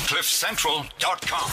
CliffCentral.com.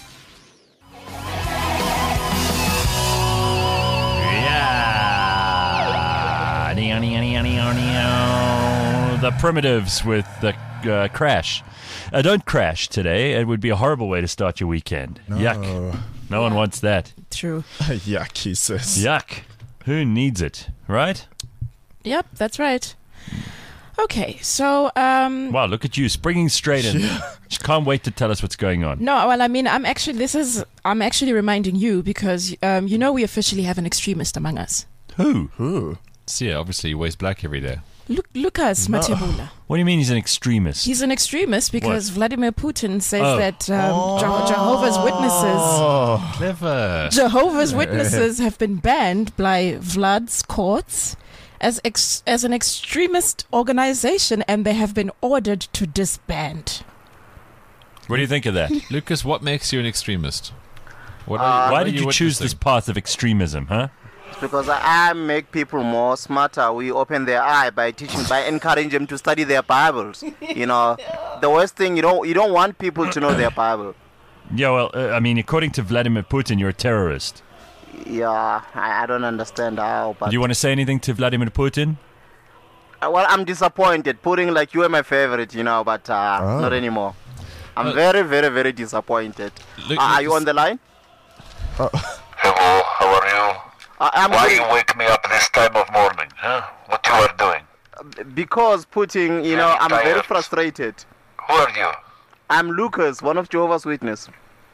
Yeah. The Primitives with the Crash. Don't crash today. It would be a horrible way to start your weekend. No. Yuck. No one wants that. True. Yuck, he says. Yuck. Who needs it, right? Yep, that's right. Okay, so Wow, look at you springing straight in. She can't wait to tell us what's going on. no, well, I mean, I'm actually reminding you because we officially have an extremist among us. Who? Ooh. So yeah, obviously he wears black every day. Lucas Matebula. What do you mean he's an extremist? He's an extremist because Vladimir Putin says Oh. that Jehovah's Witnesses. Clever. Jehovah's Witnesses have been banned by Vlad's courts as an extremist organization, and they have been ordered to disband. What do you think of that? Lucas, what makes you an extremist? Why did you choose this path of extremism, huh? Because I make people more smarter. We open their eye by encouraging them to study their Bibles. The worst thing, you don't want people to know their Bible. Yeah, well, I mean, according to Vladimir Putin, you're a terrorist. Yeah, I don't understand how. But Do you want to say anything to Vladimir Putin? well, I'm disappointed. Putin, like, you were my favorite, but not anymore. I'm very, very, very disappointed. Are you on the line? Hello, how are you? Why you wake me up this time of morning, huh? What you are doing? Because Putin, I'm very tired. frustrated. Who are you? I'm Lucas, one of Jehovah's Witnesses.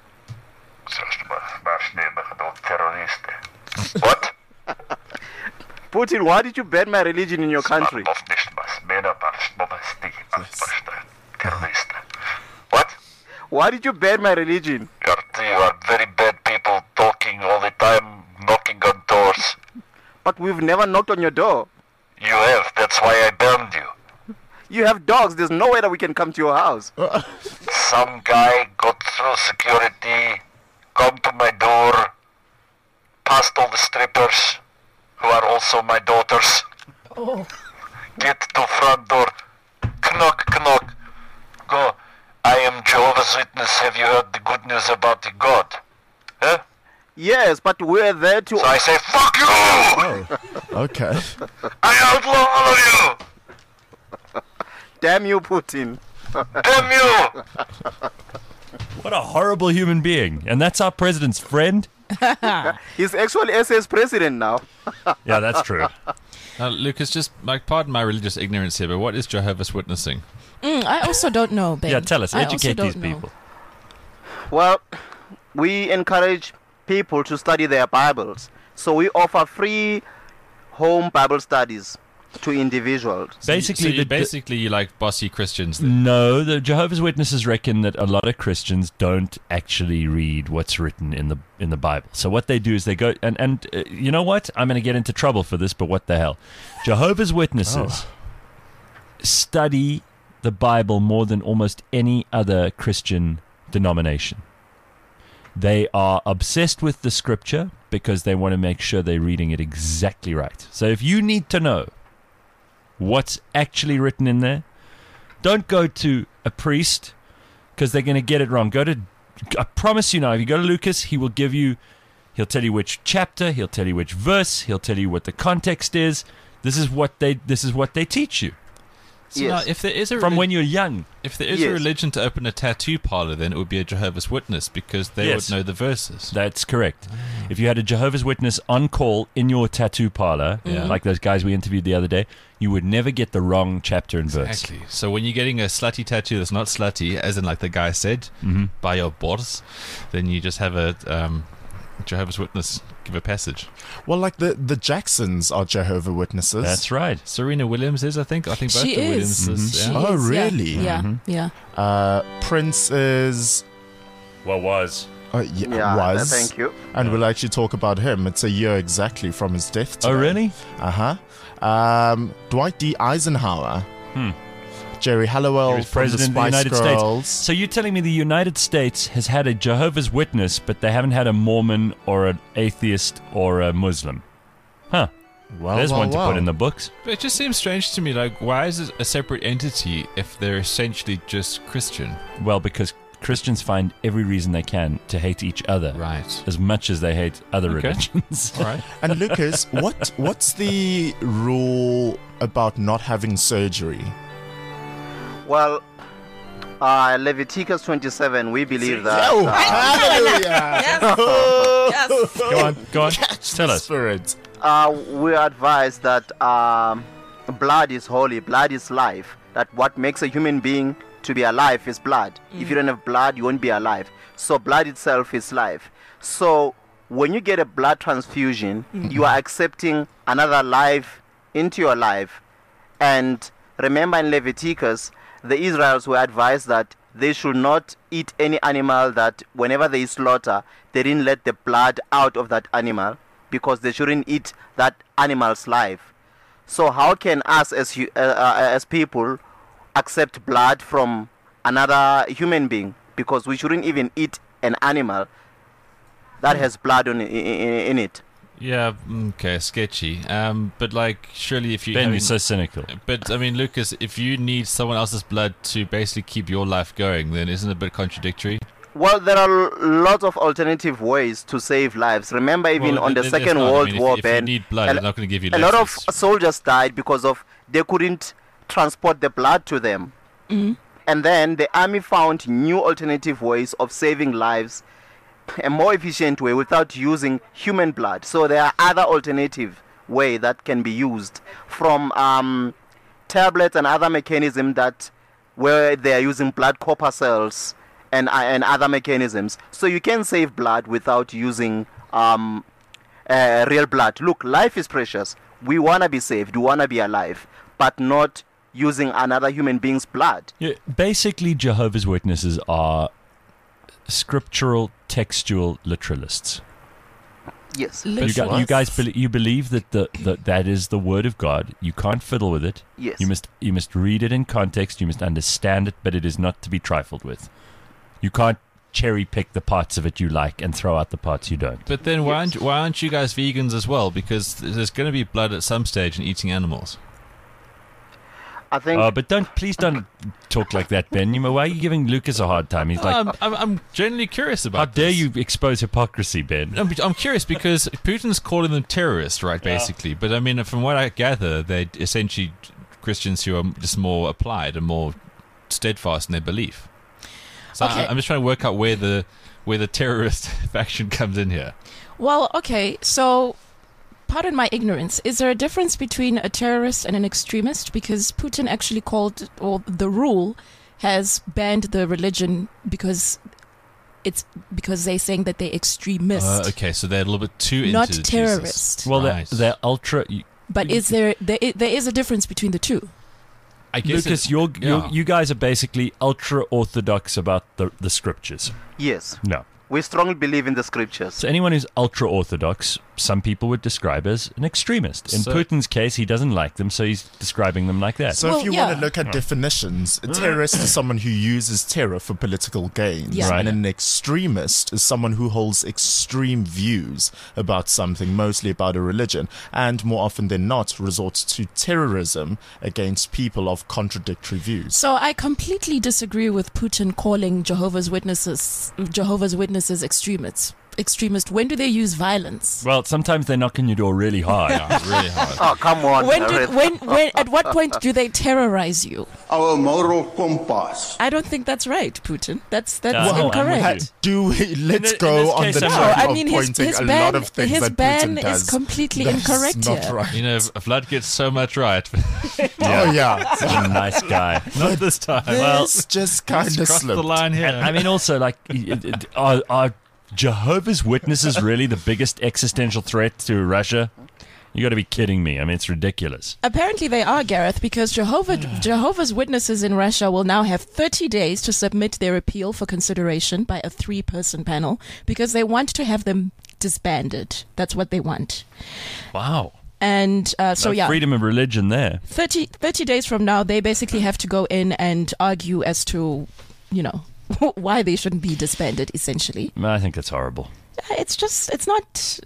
What? Putin, why did you ban my religion in your country? What? Why did you ban my religion? You are very bad people talking all the time, knocking on doors. But we've never knocked on your door. You have, that's why I banned you. You have dogs. There's no way that we can come to your house. Some guy got through security, come to my door, past all the strippers, who are also my daughters. Get to front door, knock, knock, go. I am Jehovah's Witness. Have you heard the good news about the God? Huh? Yes, but we're there to... So I say, fuck you! Oh, okay. I outlaw all of you! Damn you, Putin. Damn you! What a horrible human being. And that's our president's friend? He's actually SS president now. Yeah, that's true. Lucas, just pardon my religious ignorance here, but what is Jehovah's Witnessing? I also don't know, Ben. Yeah, tell us. I also Educate don't these know. people. Well, we encourage people to study their Bibles. So we offer free home Bible studies to individuals. Basically, You like bossy Christians then? No, the Jehovah's Witnesses reckon that a lot of Christians don't actually read what's written in the Bible. So what they do is they go and you know what? I'm going to get into trouble for this, but what the hell? Jehovah's Witnesses study the Bible more than almost any other Christian denomination. They are obsessed with the scripture because they want to make sure they're reading it exactly right. So if you need to know what's actually written in there, don't go to a priest because they're going to get it wrong. I promise you now, if you go to Lucas, he'll tell you which chapter, he'll tell you which verse, he'll tell you what the context is. This is what they teach you. So Yes. now, if there is From when you're young. if there is Yes. a religion to open a tattoo parlor, then it would be a Jehovah's Witness because they Yes. would know the verses. That's correct. If you had a Jehovah's Witness on call in your tattoo parlor, Yeah. like those guys we interviewed the other day, you would never get the wrong chapter and verse. Exactly. So when you're getting a slutty tattoo that's not slutty, as in like the guy said, by your boss, then you just have a Jehovah's Witness give a passage. Well, like the Jacksons are Jehovah's Witnesses. That's right. Serena Williams is, I think. I think both She the is. Williamses. She Yeah. Oh, is, yeah. really? Yeah, yeah. Prince is... What was? Yeah, thank you. And we'll actually talk about him. It's a year exactly from his death today. Oh, really? Uh-huh. Dwight D. Eisenhower. Jerry He Halliwell was from the president of the Spice United Girls. States. So you're telling me the United States has had a Jehovah's Witness, but they haven't had a Mormon or an atheist or a Muslim? Huh. Well, There's well, one to well. put in the books. But it just seems strange to me. Like, why is it a separate entity if they're essentially just Christian? Well, because Christians find every reason they can to hate each other Right. as much as they hate other Okay. religions. All right. And Lucas, what's the rule about not having surgery? Well, Leviticus 27, we believe that. Oh, hallelujah! Yes. Go on. Catch Tell the us. Spirit. We advise that blood is holy, blood is life. That what makes a human being to be alive is blood. If you don't have blood, you won't be alive. So blood itself is life. So when you get a blood transfusion, you are accepting another life into your life. And remember in Leviticus, the Israelites were advised that they should not eat any animal that whenever they slaughter, they didn't let the blood out of that animal, because they shouldn't eat that animal's life. So how can us as people accept blood from another human being? Because we shouldn't even eat an animal that has blood in it. Yeah. Okay. Sketchy. But like, surely if you Ben, having- you're so cynical. But I mean, Lucas, if you need someone else's blood to basically keep your life going, then isn't it a bit contradictory? Well, there are lots of alternative ways to save lives. Remember, even Well, on the there's Second not. I World mean, War, if Ben, you need blood, a- they're not going to give you a lot of lettuce. soldiers died because of they couldn't transport the blood to them. And then the army found new alternative ways of saving lives, a more efficient way without using human blood. So there are other alternative way that can be used, from tablets and other mechanism that where they are using blood corpuscles and other mechanisms. So you can save blood without using real blood. Look, life is precious. We want to be saved. We want to be alive, but not using another human being's blood. Yeah, basically, Jehovah's Witnesses are scriptural, textual literalists. Yes. You guys believe that that is the word of God. You can't fiddle with it. Yes. You must read it in context. You must understand it, but it is not to be trifled with. You can't cherry pick the parts of it you like and throw out the parts you don't. But then why aren't you guys vegans as well? Because there's going to be blood at some stage in eating animals. I think But please don't talk like that, Ben. Why are you giving Lucas a hard time? He's like, I'm genuinely curious about how dare this. you expose hypocrisy, Ben? I'm curious because Putin's calling them terrorists, right, basically. But I mean, from what I gather, they're essentially Christians who are just more applied and more steadfast in their belief. So Okay. I'm just trying to work out where the terrorist faction comes in here. Well, okay, so pardon my ignorance. Is there a difference between a terrorist and an extremist? Because Putin actually called, or the rule has banned the religion because they're saying that they're extremist, Okay, so they're a little bit too not into terrorist. Jesus. Well, Right. they're ultra. But is there is a difference between the two? I guess Lucas, yeah. you guys are basically ultra orthodox about the scriptures. yes. No. We strongly believe in the scriptures. So anyone who's ultra orthodox, some people would describe as an extremist. In So- Putin's case, he doesn't like them, so he's describing them like that. So Well, if you yeah. want to look at definitions, a terrorist is someone who uses terror for political gains. Yeah. Right. And an extremist is someone who holds extreme views about something, mostly about a religion, and more often than not resorts to terrorism against people of contradictory views. So I completely disagree with Putin calling Jehovah's Witnesses extremist. When do they use violence? Well, sometimes they knock on your door really hard. Yeah, really hard. Oh, come on. Gareth. When at what point do they terrorize you? Our moral compass. I don't think that's right, Putin. That's Well, I'm with incorrect. Let's in go this on case, the I'm track not. I mean, of his pointing a ban, lot of things his that ban Putin does. is completely That's incorrect not here. right. You know, Vlad gets so much right. Oh yeah, Such a nice guy. Not this time. this just kind of Crossed the slipped. line here. I mean, also, like, are Jehovah's Witnesses really the biggest existential threat to Russia? You got to be kidding me. I mean, it's ridiculous. Apparently they are, Gareth, because Jehovah's Witnesses in Russia will now have 30 days to submit their appeal for consideration by a 3-person panel because they want to have them disbanded. That's what they want. Wow. And so, No yeah, freedom of religion there. 30 days from now, they basically have to go in and argue as to, why they shouldn't be disbanded, essentially. I think that's horrible. It's not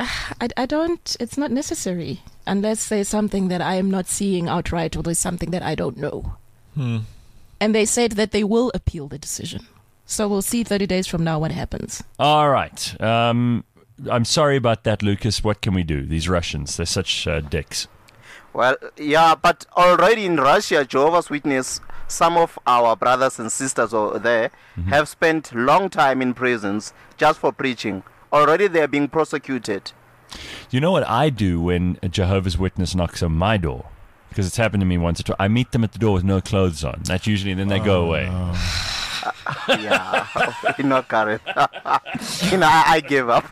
necessary unless there's something that I am not seeing outright or there's something that I don't know. And they said that they will appeal the decision. So we'll see 30 days from now what happens. All right. I'm sorry about that, Lucas. What can we do? These Russians, they're such dicks. Well, yeah, but already in Russia, Jehovah's Witness, some of our brothers and sisters over there have spent long time in prisons just for preaching. Already they're being prosecuted. You know what I do when a Jehovah's Witness knocks on my door? Because it's happened to me once or twice. I meet them at the door with no clothes on. That's usually, and then they go away. Yeah, not Karen. I gave up.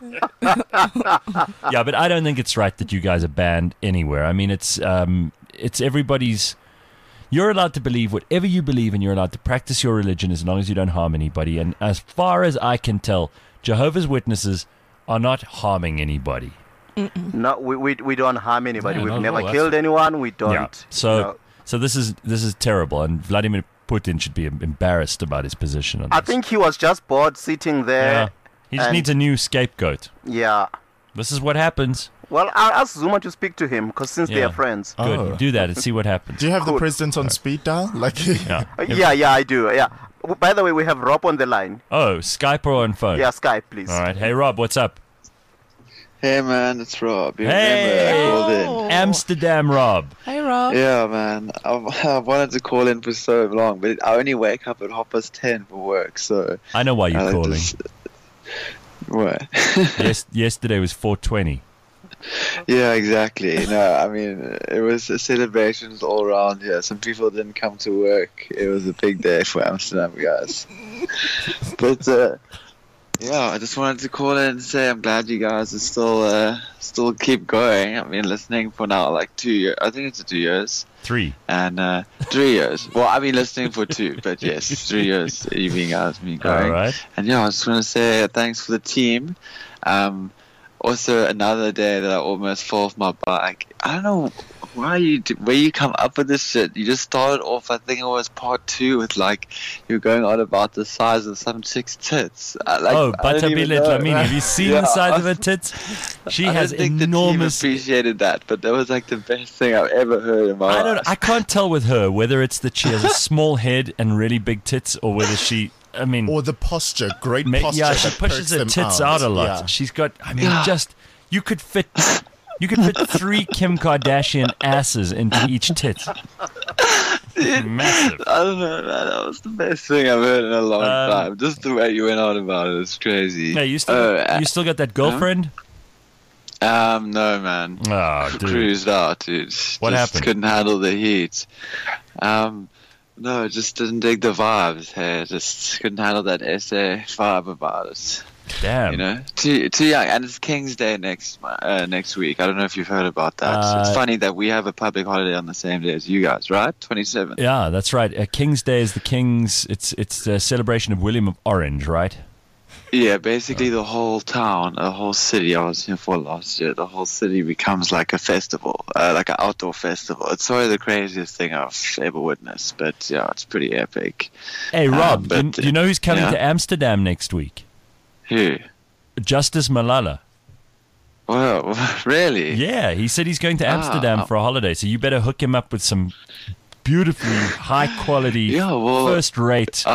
Yeah, but I don't think it's right that you guys are banned anywhere. I mean, it's everybody's. You're allowed to believe whatever you believe, and you're allowed to practice your religion as long as you don't harm anybody. And as far as I can tell, Jehovah's Witnesses are not harming anybody. No, we don't harm anybody. Yeah, We've not at never all. killed anyone. We don't. Yeah. So this is terrible, and Vladimir Putin should be embarrassed about his position on this. I think he was just bored sitting there. Yeah. He just and- needs a new scapegoat. Yeah. This is what happens. Well, I'll ask Zuma to speak to him because since they Yeah. are friends. Good. Oh. Do that and see what happens. Do you have the Good. president on speed dial? Like, Yeah. Yeah, I do. Yeah. By the way, we have Rob on the line. Oh, Skype or on phone? Yeah, Skype, please. All right. Hey, Rob, what's up? Hey man, it's Rob. You Hey! remember I called in? Oh. Amsterdam Rob. Hi, Rob. Yeah man, I wanted to call in for so long, but I only wake up at 10:30 for work, so I know why I you're like calling. this- What? Yesterday was 420. Yeah, exactly. No, I mean, it was celebrations all around here. Some people didn't come to work. It was a big day for Amsterdam guys. But yeah, I just wanted to call in and say I'm glad you guys are still keep going. I've been listening for now like 2 years. I think it's 2 years. 3. And 3 years. Well, I've been listening for 2, but yes, 3 years you've been guys been going. All right. And yeah, I just want to say thanks for the team. Also, another day that I almost fell off my bike. I don't know where you come up with this shit. You just started off, I think it was part 2, with like you're going on about the size of some chick's tits. Batabile Dlamini. Have you seen the size of her tits? She I has don't think enormous. the team appreciated that, but that was like the best thing I've ever heard in my life. I can't tell with her whether it's that she has a small head and really big tits, or whether she. I mean, or the posture, great posture. yeah, she that pushes perks her them tits out a lot. Yeah. She's got. I mean, just you could fit 3 Kim Kardashian asses into each tit. Massive. I don't know, man. That was the best thing I've heard in a long Um, time. Just the way you went on about it is crazy. Hey, you still got that girlfriend? No, man. Oh, dude. Cruised out, dude. What Just happened? couldn't handle the heat. No, just didn't dig the vibes. Hey, just couldn't handle that SA vibe about it. Damn. You know, too young, and it's King's Day next week. I don't know if you've heard about that. It's funny that we have a public holiday on the same day as you guys, right? 27th. Yeah, that's right. King's Day is the King's. It's a celebration of William of Orange, right? Yeah, basically the whole town, the whole city. I was here for last year. The whole city becomes like a festival, like an outdoor festival. It's sort of the craziest thing I've ever witnessed, but yeah, it's pretty epic. Hey, Rob, but, you know who's coming yeah. to Amsterdam next week? Who? Justice Malala. Well, really? Yeah, he said he's going to Amsterdam for a holiday, so you better hook him up with some beautifully high quality, first rate.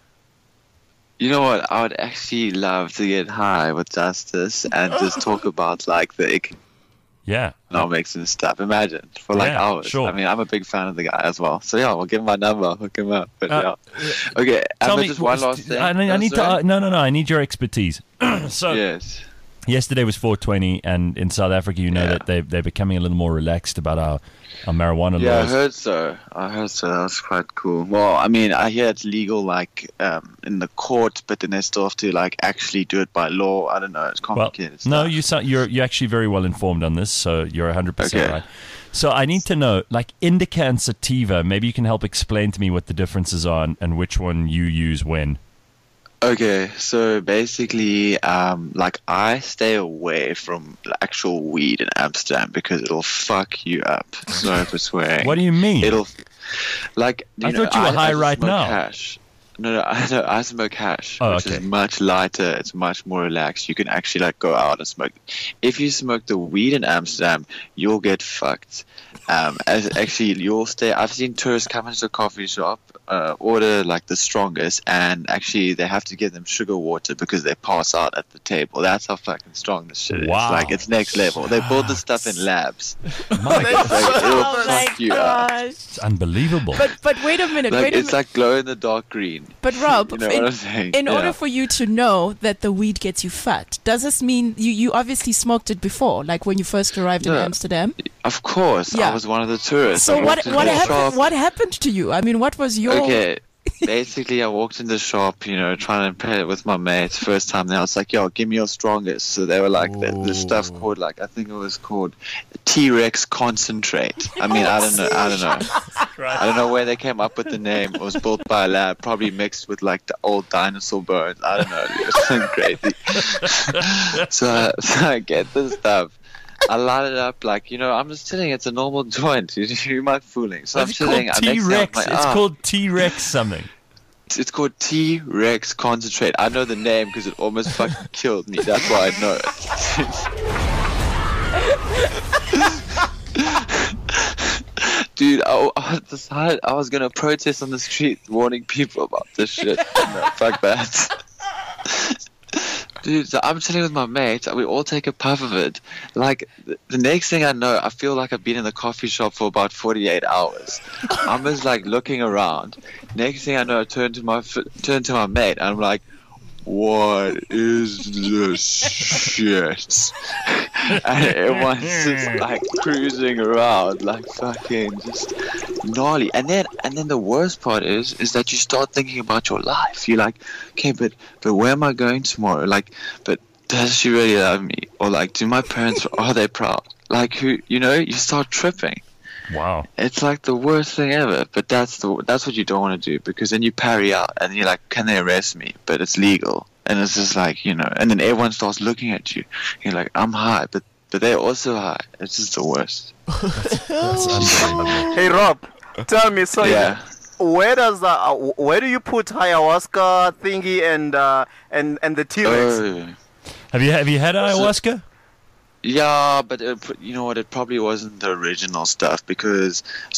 You know what? I would actually love to get high with Justice and just talk about like the economics and stuff. Imagine for like hours. Sure. I mean, I'm a big fan of the guy as well. So yeah, we'll give him my number, I'll hook him up. But yeah, okay. Tell but me, just one last thing. I need to. No. I need your expertise. So yes. Yesterday was 420, and in South Africa, you know that they're becoming a little more relaxed about our marijuana Yeah, laws. I heard so. That was quite cool. Well, I mean, I hear it's legal like in the court, but then they still have to like actually do it by law. I don't know. It's complicated. No, you're actually very well informed on this, so you're 100% right. So I need to know, like indica and sativa. Maybe you can help explain to me what the differences are and which one you use when. Okay, so basically, like I stay away from actual weed in Amsterdam because it'll fuck you up. Sorry for swearing. What do you mean? It'll, like, I thought you were high right now. Hash. No, I smoke hash, which is much lighter. It's much more relaxed. You can actually like go out and smoke. If you smoke the weed in Amsterdam, you'll get fucked. Actually, you'll stay. I've seen tourists come into a coffee shop, order like the strongest, and actually they have to give them sugar water because they pass out at the table. That's how fucking strong this shit is. Wow. Like, it's next level. They build this stuff in labs. My God, Like, it'll Oh my fuck you up. gosh. it's unbelievable. But wait a minute. Like, wait a it's minute. like glow in the dark green. But Rob, You know what I'm saying? in Yeah. order for you to know that the weed gets you fat, does this mean you obviously smoked it before, like when you first arrived in Yeah. Amsterdam? Of course, Yeah. I was one of the tourists. So I what walked into what the happened? shop. What happened to you? I mean, what was your? Okay. Basically, I walked in the shop, you know, trying to play it with my mates. First time there, I was like, yo, give me your strongest. So they were like, the stuff called, like, I think it was called T-Rex Concentrate. I mean, I don't know. I don't know where they came up with the name. It was built by a lab, probably mixed with, like, the old dinosaur bones. I don't know. It was something crazy. so I get this stuff. I light it up like, you know, I'm just sitting. It's a normal joint. Who am I fooling? So I'm It's sitting. called next thing I'm T-Rex. like, It's called T-Rex something. It's called T-Rex Concentrate. I know the name because it almost fucking killed me. That's why I know it. Dude, I decided I was gonna protest on the street, warning people about this shit. No, fuck that. Dude, so I'm sitting with my mate. We all take a puff of it. Like, the next thing I know, I feel like I've been in the coffee shop for about 48 hours. I'm just like looking around. Next thing I know, I turn to my mate, and I'm like, "What is this shit?" And everyone's just like cruising around, like fucking just gnarly. And then the worst part is that you start thinking about your life. You're like, okay, but where am I going tomorrow? Like, but does she really love me? Or like, do my parents, are they proud? Like, who, you know, you start tripping. Wow. It's like the worst thing ever. But that's what you don't want to do, because then you parry out and you're like, can they arrest me? But it's legal. And it's just like, you know, and then everyone starts looking at you. You're like, I'm high, but they're also high. It's just the worst. That's unbelievable. Hey Rob, tell me, so Yeah. where do you put ayahuasca thingy and the T-Rex? Oh. Have you had ayahuasca? Yeah, but you know what? It probably wasn't the original stuff, because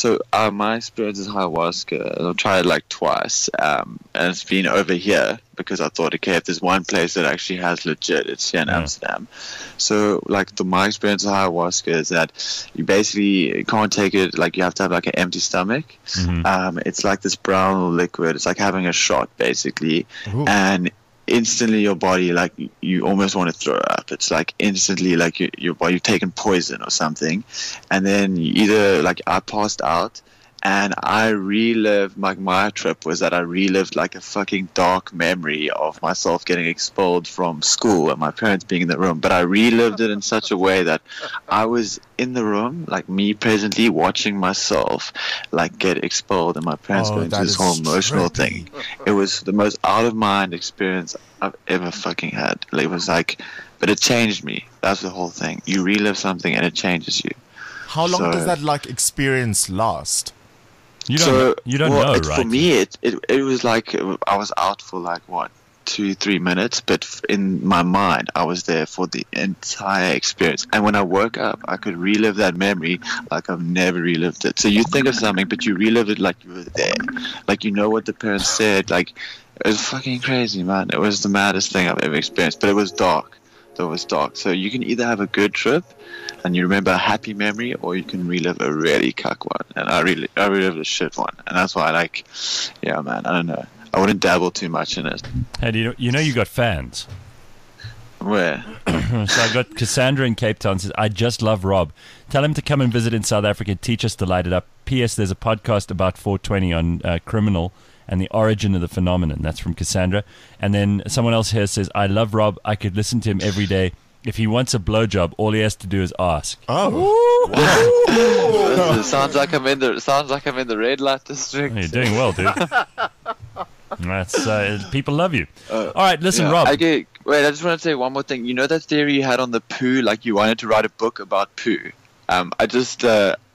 my experience is ayahuasca. I've tried it like twice, and it's been over here because I thought, okay, if there's one place that actually has legit, it's here in Amsterdam. So like my experience with ayahuasca is that you basically can't take it. Like, you have to have like an empty stomach. Mm-hmm. It's like this brown liquid. It's like having a shot basically, and instantly your body, like, you almost want to throw up. It's like instantly, like your body, you've taken poison or something. And then you either, like, I passed out, and I relived, like, my trip was that I relived like a fucking dark memory of myself getting expelled from school and my parents being in the room. But I relived it in such a way that I was in the room, like me presently watching myself like get expelled and my parents going through this whole emotional thing. It was the most out of mind experience I've ever fucking had. It was like, but it changed me. That's the whole thing. You relive something and it changes you. How long does that like experience last? You don't know, right? For me, it was like I was out for like, what, 2-3 minutes, but in my mind, I was there for the entire experience. And when I woke up, I could relive that memory like I've never relived it. So you think of something, but you relive it like you were there. Like, you know what the parents said. Like, it was fucking crazy, man. It was the maddest thing I've ever experienced. But it was dark. So you can either have a good trip and you remember a happy memory, or you can relive a really cuck one. And I relive a shit one. And that's why I like, yeah, man, I don't know. I wouldn't dabble too much in it. Hey, you know you got fans. Where? So I got Cassandra in Cape Town, says, I just love Rob. Tell him to come and visit in South Africa, teach us to light it up. P.S. There's a podcast about 420 on criminal and the origin of the phenomenon. That's from Cassandra. And then someone else here says, I love Rob. I could listen to him every day. If he wants a blowjob, all he has to do is ask. Oh, sounds like I'm in the red light district. You're doing well, dude. That's people love you. All right, listen, Rob. Okay, wait. I just want to say one more thing. You know that theory you had on the poo, like you wanted to write a book about poo. I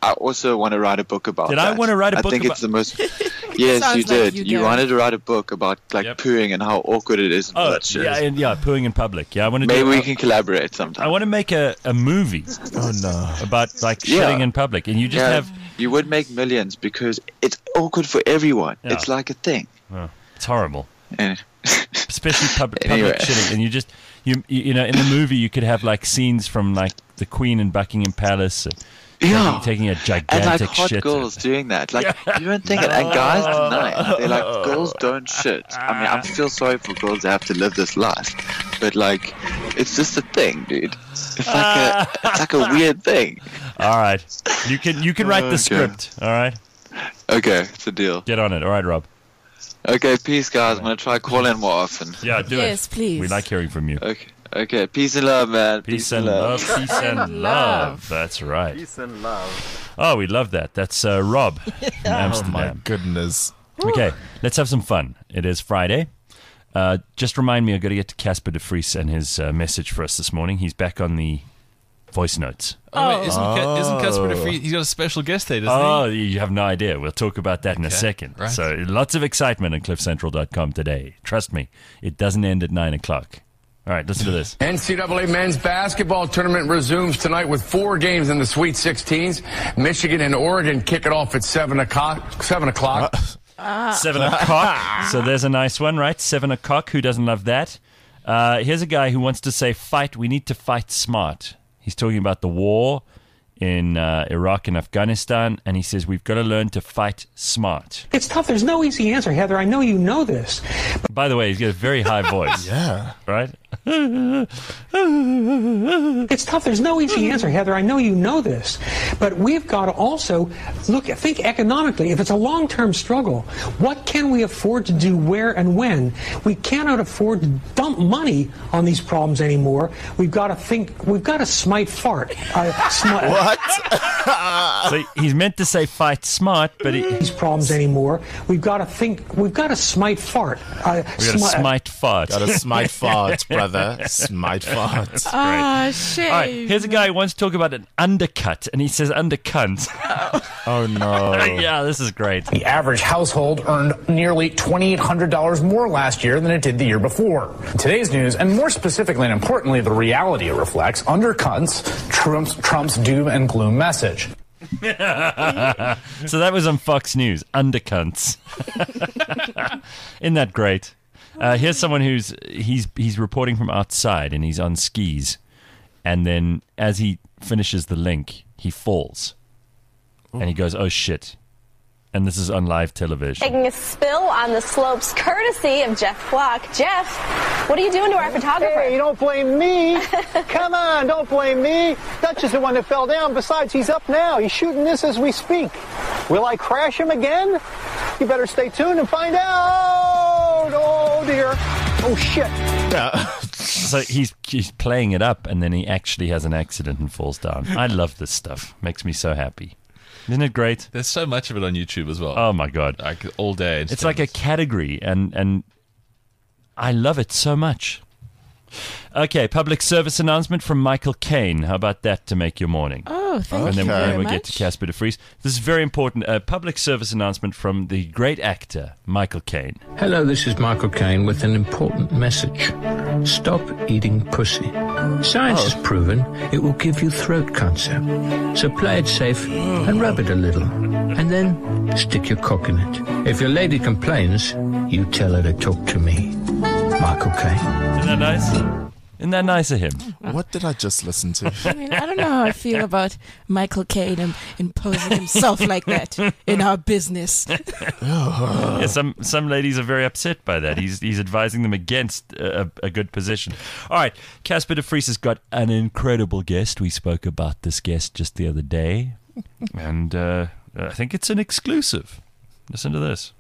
I also want to write a book about Did that. I want to write a I book think about... it's the most... Yes, Sounds you did. like You you, wanted to write a book about Yep. pooing and how awkward it is and all Oh, that shit. yeah, pooing in public. Yeah, I want to Maybe do... we can collaborate I sometime. want to make a movie Oh no. about, like, Yeah. shitting in public. And you just Yeah, have... you would make millions because it's awkward for everyone. Yeah. It's like a thing. Oh, it's horrible. And Especially public Anyway. shitting. And you just... You know, in the movie, you could have, like, scenes from, like, the Queen in Buckingham Palace... yeah. Taking a And gigantic like hot shit. girls doing that. Like you don't think it. And guys tonight, they're like, girls don't shit. I mean, I feel sorry for girls that have to live this life. But like, it's just a thing, dude. It's like a weird thing. All right. You can write the Okay. script. All right. Okay, it's a deal. Get on it. All right, Rob. Okay, peace guys. I'm gonna try call in more often. Yeah, do it. Yes, please. We like hearing from you. Okay, peace and love, man. Peace and love. Peace and love. That's right. Peace and love. Oh, we love that. That's Rob from Oh my Amsterdam. goodness. Okay, let's have some fun. It is Friday. Just remind me, I've got to get to Casper de Vries and his message for us this morning. He's back on the voice notes. Oh, wait, isn't Casper de Vries? He's got a special guest there, doesn't Oh, you have no idea. We'll talk about that in a Okay, second. right. So lots of excitement on cliffcentral.com today. Trust me, it doesn't end at 9 o'clock. All right, listen to this. NCAA men's basketball tournament resumes tonight with 4 games in the Sweet 16s. Michigan and Oregon kick it off at 7 o'clock. 7 o'clock. 7 o'clock. So there's a nice one, right? 7 o'clock. Who doesn't love that? Here's a guy who wants to say, fight. We need to fight smart. He's talking about the war in Iraq and Afghanistan, and he says we've got to learn to fight smart. It's tough. There's no easy answer, Heather. I know you know this. By the way, he's got a very high voice. Yeah. Right? It's tough. There's no easy answer, Heather. I know you know this. But we've got to also think economically. If it's a long-term struggle, what can we afford to do where and when? We cannot afford to dump money on these problems anymore. We've got to smite fart. What? So he's meant to say fight smart, but These problems anymore. We've got to smite fart. we got to smite fart. Gotta smite fart, brother. Smite fart. Ah, shame. All right, here's a guy who wants to talk about an undercut, and he says undercunt. Oh no. Yeah, this is great. The average household earned nearly $2,800 more last year than it did the year before. Today's news, and more specifically and importantly, the reality it reflects, undercuts Trump's doom and gloom message. So that was on Fox News. Undercunts. Isn't that great? Here's someone he's reporting from outside, and he's on skis, and then as he finishes the link, he falls, and he goes, "Oh shit!" And this is on live television. Taking a spill on the slopes, courtesy of Jeff Flock. Jeff, what are you doing to our photographer? Hey, don't blame me. Come on, don't blame me. Dutch is the one that fell down. Besides, he's up now. He's shooting this as we speak. Will I crash him again? You better stay tuned and find out. Oh, dear. Oh, shit. Yeah. So he's playing it up, and then he actually has an accident and falls down. I love this stuff. Makes me so happy. Isn't it great? There's so much of it on YouTube as well. Oh my god! Like all day. It's like a category, and I love it so much. Okay, public service announcement from Michael Caine. How about that to make your morning? Oh, thank And you then very we'll much. get to Casper de Vries. This is very important. A public service announcement from the great actor Michael Caine. Hello, this is Michael Caine with an important message. Stop eating pussy. Science has proven it will give you throat cancer. So play it safe and rub it a little. And then stick your cock in it. If your lady complains, you tell her to talk to me. Michael Caine. Isn't that nice? Isn't that nice of him? What did I just listen to? I mean, I don't know how I feel about Michael Caine and imposing himself like that in our business. Yeah, some ladies are very upset by that. He's advising them against a good position. All right, Casper de Vries has got an incredible guest. We spoke about this guest just the other day, and I think it's an exclusive. Listen to this.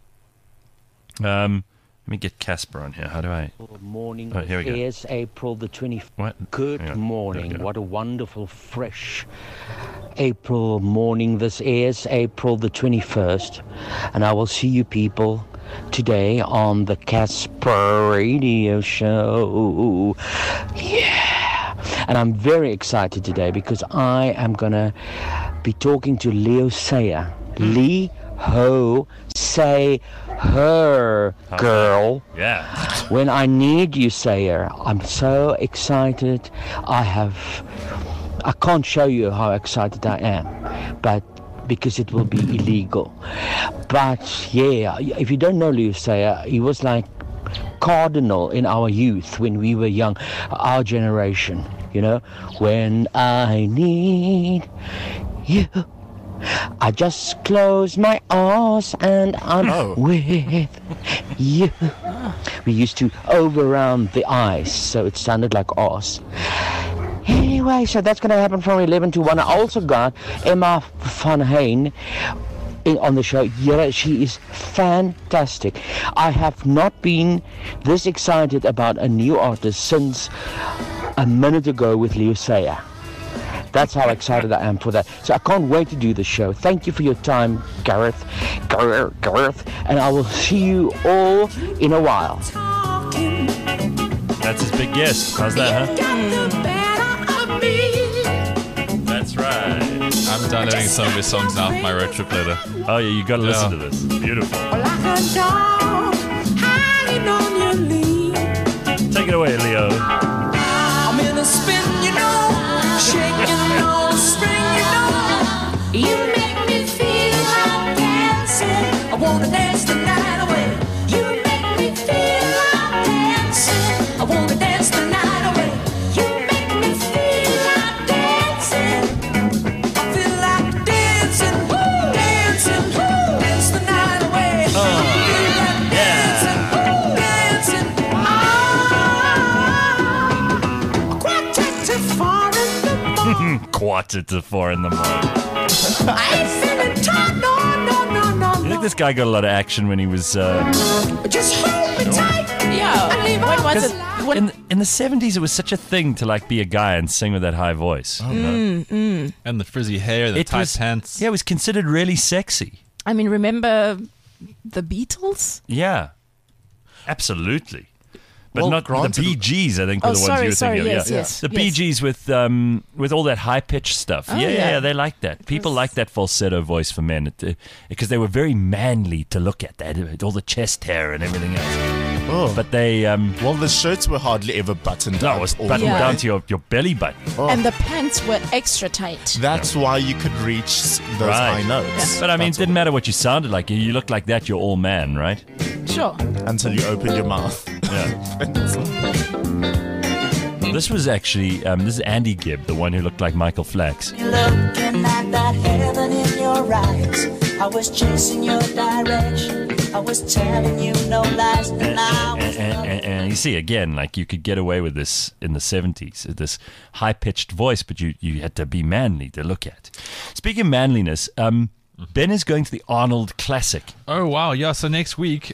Let me get Casper on here. How do I? Morning. Oh, here we go. Is April the 20th. What? Good Hang on. morning. There we go. What a wonderful, fresh April morning. This is April the 21st. And I will see you people today on the Casper Radio Show. Yeah. And I'm very excited today because I am going to be talking to Leo Sayer. Lee Ho Say Her, girl. Yeah. When I need you, Sayer, I'm so excited. I can't show you how excited I am, but because it will be illegal. But yeah, if you don't know Leo Sayer, he was like cardinal in our youth when we were young, our generation, you know. When I need you, I just close my eyes and I'm with you. We used to overround the eyes, so it sounded like us. Anyway, so that's going to happen from 11 to 1. I also got Emma van Heen on the show. Yeah, she is fantastic. I have not been this excited about a new artist since a minute ago with Leo Sayer. That's how excited I am for that. So I can't wait to do the show. Thank you for your time, Gareth. And I will see you all in a while. That's his big guest. How's that, huh? That's right. I'm downloading some of his songs now for my road trip later. Oh, yeah, you got to listen to this. Beautiful. Take it away, Leo. I'm in a spin, you know, shaking all the spring, you know. You make me feel like dancing. I wanna dance the night away. You make me feel like dancing. I wanna dance the night away. You make me feel like dancing. I feel like dancing, dancing, dance the night away. I feel like dancing, dancing. Quarter to 4 in the morning. I ain't feeling tight, no. You think this guy got a lot of action when he was... Just hold me tight. Yeah. When was it? In the 70s, it was such a thing to like be a guy and sing with that high voice. And the frizzy hair, the tight pants. Yeah, it was considered really sexy. I mean, remember the Beatles? Yeah. Absolutely. But Well, not granted- the Bee Gees, I think, were Oh, the ones sorry, you were thinking yes, of. yes, The yes. Bee Gees with all that high-pitched stuff. Oh, yeah, yeah. they like that. People like that falsetto voice for men because they were very manly to look at. They had all the chest hair and everything else. Oh. But they... well, the shirts were hardly ever buttoned no, up. it was all buttoned the way. down to your belly button. Oh. And the pants were extra tight. That's why you could reach those high notes. But I mean, it That's didn't matter what you sounded like. You looked like that, you're all man, right? Sure. Until you open your mouth. Yeah. This was actually, this is Andy Gibb, the one who looked like Michael Flax. You're looking at that heaven in your eyes. I was chasing your direction. I was telling you no lies. And I was And you see, again, like you could get away with this in the 70s, this high-pitched voice, but you had to be manly to look at. Speaking of manliness, Ben is going to the Arnold Classic. Oh, wow. Yeah, so next week...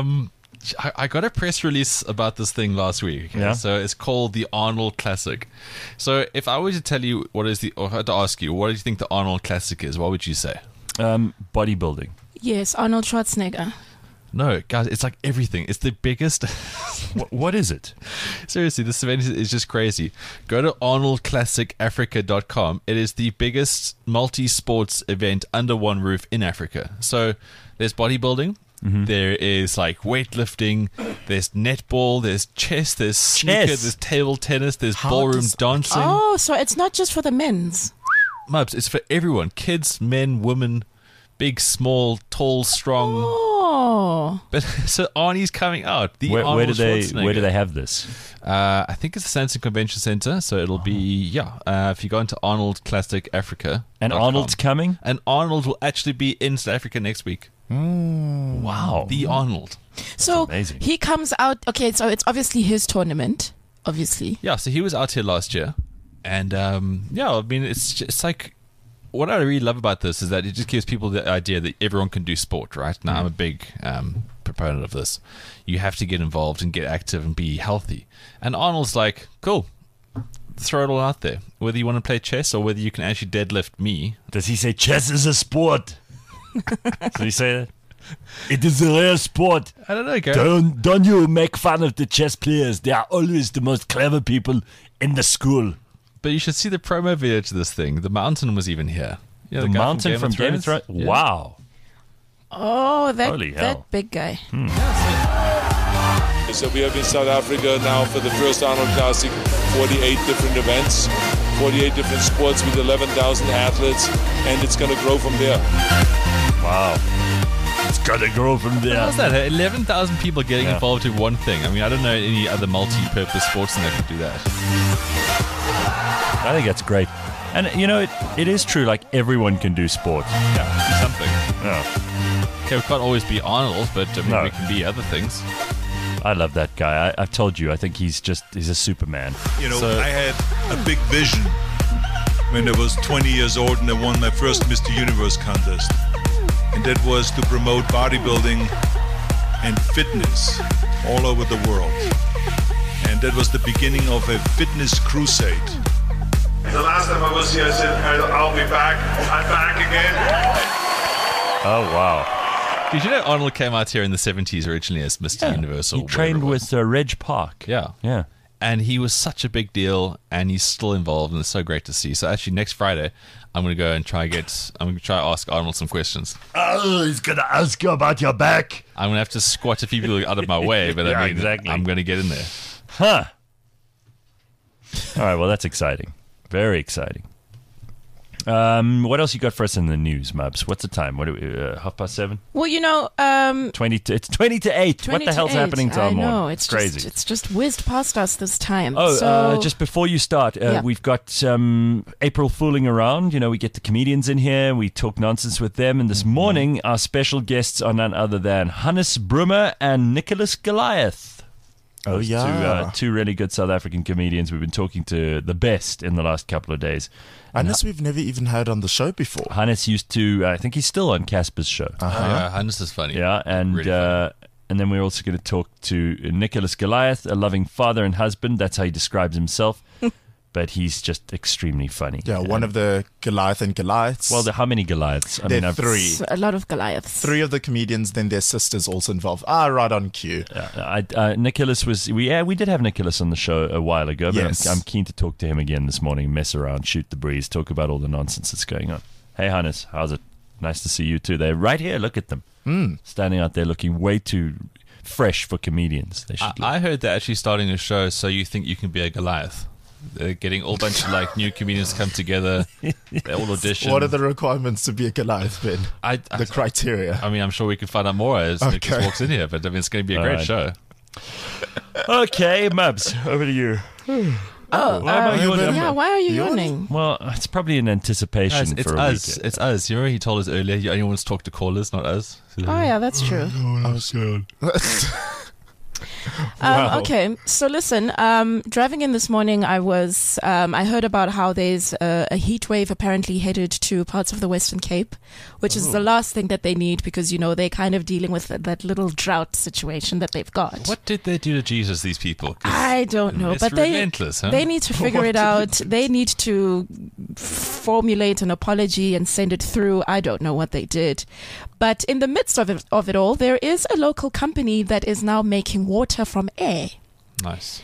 I got a press release about this thing last week. Okay? Yeah. So it's called the Arnold Classic. So if I were to tell you or had to ask you, what do you think the Arnold Classic is? What would you say? Bodybuilding. Yes, Arnold Schwarzenegger. No, guys, it's like everything. It's the biggest. What is it? Seriously, this event is just crazy. Go to arnoldclassicafrica.com. It is the biggest multi-sports event under one roof in Africa. So there's bodybuilding. Mm-hmm. There is like weightlifting, there's netball, there's chess, there's snooker, there's table tennis, there's ballroom dancing. Oh, so it's not just for the men's. Mubs, it's for everyone. Kids, men, women, big, small, tall, strong. Oh. But so Arnie's coming out. Where do Arnold they Schwarzenegger. have this? I think it's the Sanson Convention Center, so it'll be if you go into Arnold Classic Africa. And Arnold's coming? And Arnold will actually be in South Africa next week. Wow. The Arnold. So amazing. he comes out. Okay, so it's obviously his tournament. Obviously. Yeah, so he was out here last year. And I mean, it's like what I really love about this is that it just gives people the idea that everyone can do sport, right? Now, I'm a big proponent of this. You have to get involved and get active and be healthy. And Arnold's like, cool, throw it all out there. Whether you want to play chess or whether you can actually deadlift me. Does he say chess is a sport? Does he say that? It is a rare sport. I don't know, Gary. Don't you make fun of the chess players. They are always the most clever people in the school. But you should see the promo video to this thing. The Mountain was even here. Yeah, the guy mountain from Game of Thrones. Yeah. Wow. Oh, Holy hell. that big guy. So we have in South Africa now for the first Arnold Classic 48 different events, 48 different sports with 11,000 athletes, and it's going to grow from there. Wow. It's got to grow from there. How's that? 11,000 people getting involved in one thing. I mean, I don't know any other multi-purpose sports that can do that. I think that's great. And, you know, it is true, like, everyone can do sport. Yeah, do something. Yeah. Okay, we can't always be Arnold, but I mean, we can be other things. I love that guy. I've told you, I think he's a Superman. You know, I had a big vision when I was 20 years old and I won my first Mr. Universe contest. And that was to promote bodybuilding and fitness all over the world. And that was the beginning of a fitness crusade. The last time I was here, I said, I'll be back. I'm back again. Oh, wow. Did you know Arnold came out here in the 70s originally as Mr. Universal? He trained with Reg Park. Yeah. Yeah. And he was such a big deal, and he's still involved, and it's so great to see. So actually, next Friday, I'm going to go and try ask Arnold some questions. Oh, he's going to ask you about your back. I'm going to have to squat a few people out of my way, but Yeah, I mean, exactly. I'm going to get in there. Huh. All right, well, that's exciting. Very exciting. What else you got for us in the news, Mubs? What's the time? What are we, 7:30? Well, you know, it's 20 to 8. What the hell's happening to our morning? I know, it's crazy. It's just whizzed past us this time. Oh, so, just before you start, Yeah. we've got April fooling around. You know, we get the comedians in here, we talk nonsense with them, and this morning our special guests are none other than Hannes Brummer and Nicholas Goliath. Oh, yeah. Two really good South African comedians. We've been talking to the best in the last couple of days. Hannes we've never even had on the show before. Hannes used to, I think he's still on Casper's show. Yeah, Hannes is funny. Yeah, and Really funny. and then we're also going to talk to Nicholas Goliath, a loving father and husband. That's how he describes himself. But he's just extremely funny. Yeah, one of the Goliath and Goliaths. Well, how many Goliaths? There are three. It's a lot of Goliaths. Three of the comedians, then their sisters also involved. Right on cue. Nicholas was... We did have Nicholas on the show a while ago, but Yes. I'm keen to talk to him again this morning, mess around, shoot the breeze, talk about all the nonsense that's going on. Hey, Hannes, how's it? Nice to see you too. They're right here. Look at them. Standing out there looking way too fresh for comedians. They should I heard they're actually starting a show, So You Think You Can Be a Goliath. They're getting all bunch of like new comedians come together. They all audition. What are the requirements to be a Goliath, Ben? The criteria. I mean, I'm sure we can find out more as Nicholas walks in here, but I mean, it's going to be a All great right. show. Okay, Mubs, over to you. Oh, Why am I yawning? yeah, why are you yawning? Well, it's probably in anticipation It's for a us. weekend. It's us. You know, he told us earlier he only wants to talk to callers, not us. Oh, yeah, that's true. Wow. Okay, so listen, driving in this morning, I heard about how there's a heat wave apparently headed to parts of the Western Cape, which is the last thing that they need because, you know, they're kind of dealing with that little drought situation that they've got. What did they do to Jesus, these people? 'Cause I don't know, it's but relentless, huh? they need to figure it out. They need to formulate an apology and send it through. I don't know what they did. But in the midst of it all, there is a local company that is now making water from air. Nice.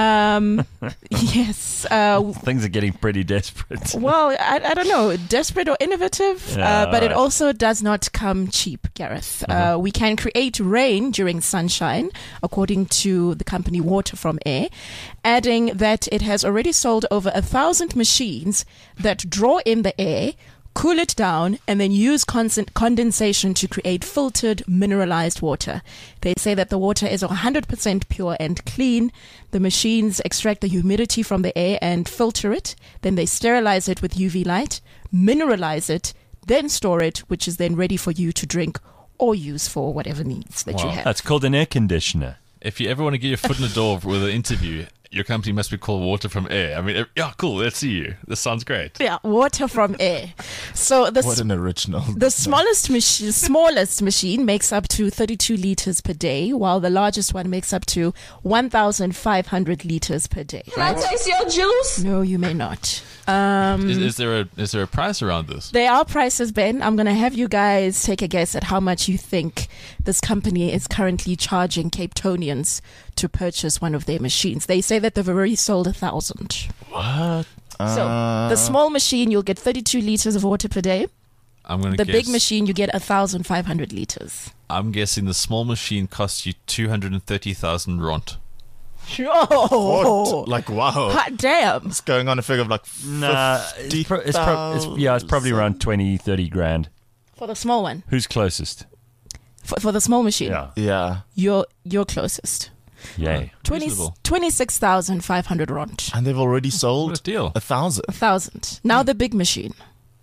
Yes. Things are getting pretty desperate. Well, I don't know, desperate or innovative, Yeah, but it alright. also does not come cheap, Gareth. We can create rain during sunshine, according to the company Water from Air, adding that it has already sold over 1,000 machines that draw in the air, cool it down, and then use condensation to create filtered, mineralized water. They say that the water is 100% pure and clean. The machines extract the humidity from the air and filter it. Then they sterilize it with UV light, mineralize it, then store it, which is then ready for you to drink or use for whatever needs that you have. That's called an air conditioner. If you ever want to get your foot in the door with an interview, your company must be called Water from Air. I mean, yeah, cool. Let's see you. This sounds great. Yeah, Water from Air. So What an original. The smallest machine makes up to 32 liters per day, while the largest one makes up to 1,500 liters per day. Can I taste your juice? No, you may not. Is there a price around this? There are prices, Ben. I'm going to have you guys take a guess at how much you think this company is currently charging Cape Townians to purchase one of their machines. They say that they've already sold 1,000. What? So the small machine, you'll get 32 liters of water per day. I'm going to The guess. big machine, you get 1,500 liters. I'm guessing the small machine costs you 230,000 ront. Oh, What? Like, wow. hot damn. It's going on a figure of like Nah, it's probably around 20, 30 grand. For the small one. Who's closest? For the small machine. Yeah. You're closest. Yay. 26,500 ront. And they've already sold What a deal. 1,000. 1,000. Now the big machine.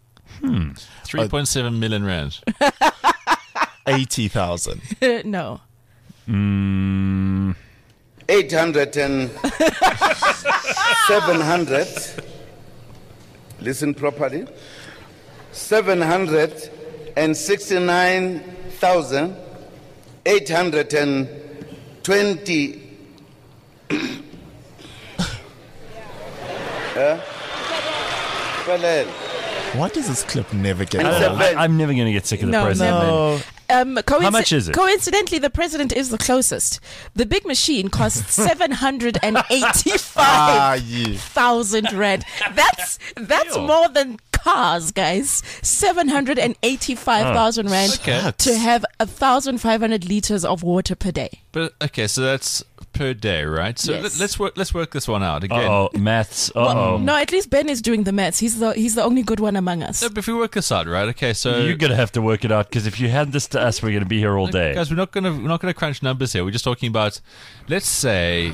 3.7 million rand. 80,000. No. 800 and 700. Listen properly. 769,820. Why does this clip never get I'm never going to get sick of the No, president. no. man. How much is it? Coincidentally, the president is the closest. The big machine costs 785,000 rand. That's more than cars, guys. 785,000 rand Okay. to have 1,500 liters of water per day. But okay, so that's per day, right? So Yes. let's work this one out again. Uh-oh, maths. Uh-oh. No, at least Ben is doing the maths. He's the only good one among us. No, but if we work this out, right? Okay, so You're going to have to work it out because if you hand this to us, we're going to be here all day. guys, we're not gonna crunch numbers here. We're just talking about, let's say,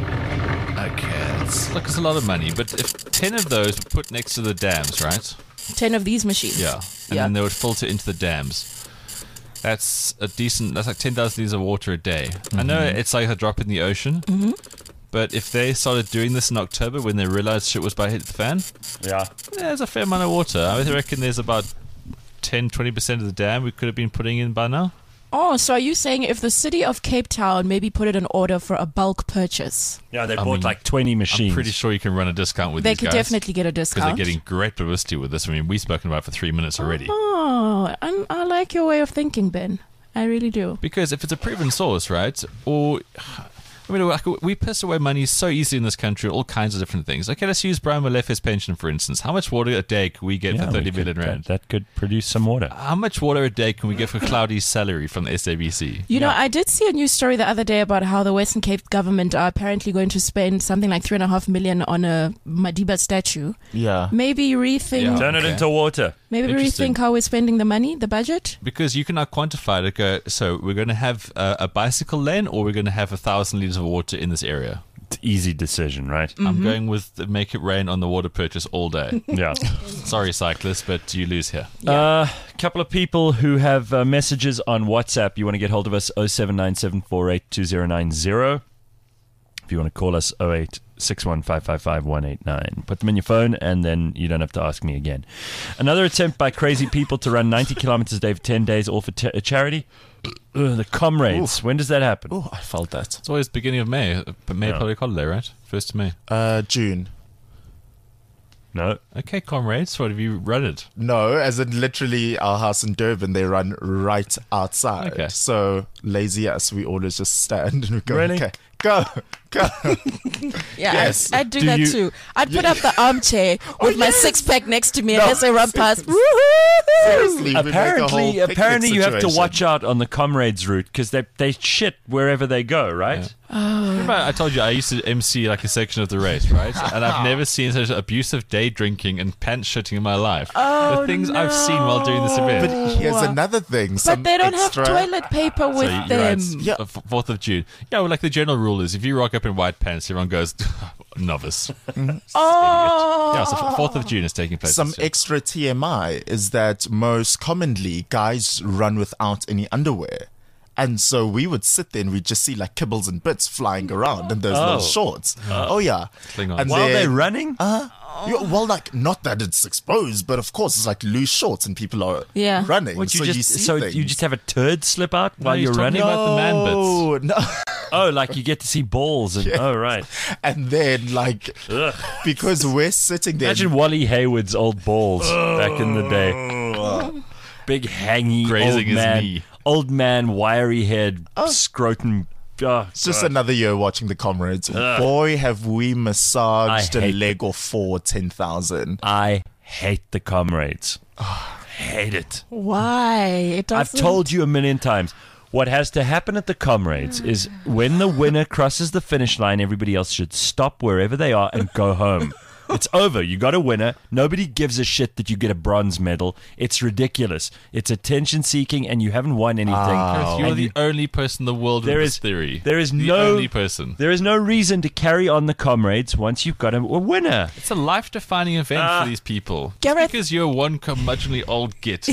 okay, it's a lot of money, but if 10 of those were put next to the dams, right? 10 of these machines. Yeah, and then they would filter into the dams. That's like 10,000 liters of water a day. I know it's like a drop in the ocean, but if they started doing this in October when they realized shit was about to hit the fan, there's a fair amount of water. I reckon there's about 10-20% of the dam we could have been putting in by now. Oh, so are you saying if the city of Cape Town maybe put it in order for a bulk purchase? Yeah, they bought like 20 machines. I'm pretty sure you can run a discount with They these could guys. definitely get a Because discount. they're getting great publicity with this. I mean, we've spoken about it for 3 minutes already. Oh, I like your way of thinking, Ben. I really do. Because if it's a proven source, right? Or, I mean, like, we piss away money so easily in this country, all kinds of different things. Okay, let's use Brian Molefe's pension, for instance. How much water a day can we get for 30 million rand? That could produce some water. How much water a day can we get for Cloudy's salary from the SABC? You know, I did see a news story the other day about how the Western Cape government are apparently going to spend something like 3.5 million on a Madiba statue. Yeah. Maybe rethink. Turn it into water. Maybe Interesting. rethink how we're spending the money, the budget. Because you can now quantify it. Go, so we're going to have a bicycle lane, or we're going to have 1,000 liters of water in this area. It's an easy decision, right? I'm going with the make it rain on the water purchase all day. Yeah. Sorry, cyclists, but you lose here. A couple of people who have messages on WhatsApp. You want to get hold of us, 0797482090. If you want to call us, 0861555189. Put them in your phone, and then you don't have to ask me again. Another attempt by crazy people to run 90 kilometers a day for 10 days, all for charity. The Comrades. When does that happen? Oh, I felt that. It's always beginning of May. May public holiday, right? 1st of May. June. No. Okay, Comrades, what have you run it? No, as in literally our house in Durban, they run right outside. Okay. So lazy us, we always just stand and we go, Really? okay, go. Yeah, Yes. I'd do Do that you- too. I'd put up the armchair with my six-pack next to me, No, and as I run past, Seriously, we make a whole picnic Apparently, you have to situation. watch out on the Comrades route because they shit wherever they go, right? Remember I told you I used to MC like a section of the race, right? And I've never seen such abusive day drinking and pants shitting in my life. The things I've seen while doing this event. But here's another thing. but they don't have extra- toilet paper with you're them. right. Yeah. 4th of June. Yeah, well, like the general rule is if you rock up in white pants, everyone goes, novice. Oh, Yeah, so 4th of June is taking place. Some this year. extra TMI is that most commonly guys run without any underwear. And so we would sit there and we'd just see like kibbles and bits flying around in those little shorts. Oh, yeah. Klingons. And While then- they're running? well, like, not that it's exposed, but of course it's like loose shorts and people are Yeah. running. What, so you see things. you just have a turd slip out while he's you're talking running? about the man bits. Oh, no. Oh, like you get to see balls and oh right. And then, like, Ugh. because we're sitting there. Imagine Wally Hayward's old balls back in the day. Big hangy Grazing old his man, knee. old man, wiry head, scrotum. Oh, It's just God. another year watching the Comrades. Ugh. Boy, have we massaged I a hate leg or four 10,000. I hate the Comrades. hate it. Why? It I've doesn't. told you a million times. What has to happen at the Comrades is when the winner crosses the finish line, everybody else should stop wherever they are and go home. It's over. You got a winner. Nobody gives a shit that you get a bronze medal. It's ridiculous. It's attention-seeking, and you haven't won anything. Chris, you're And the only person in the world with this theory. There is the no only person. There is no reason to carry on the Comrades once you've got a winner. It's a life-defining event for these people. Gareth- Just because you're one curmudgeonly old git.